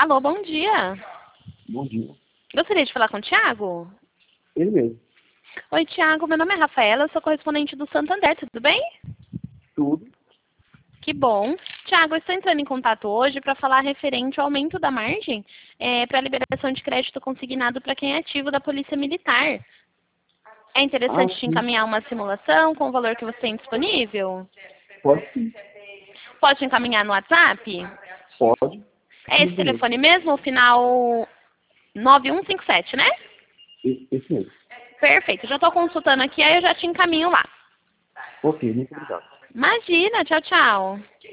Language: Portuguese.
Alô, bom dia. Bom dia. Gostaria de falar com o Thiago? Ele mesmo. Oi, Thiago. Meu nome é Rafaela, eu sou correspondente do Santander, tudo bem? Tudo. Que bom. Thiago, eu estou entrando em contato hoje para falar referente ao aumento da margem para a liberação de crédito consignado para quem é ativo da Polícia Militar. É Ah, interessante te sim. encaminhar uma simulação com o valor que você tem disponível? Pode sim. Pode encaminhar no WhatsApp? Pode. É esse Isso mesmo. telefone mesmo, o final 9157, né? Esse mesmo. Perfeito, já estou consultando aqui, aí eu já te encaminho lá. Ok, muito obrigado. Imagina, tchau, tchau.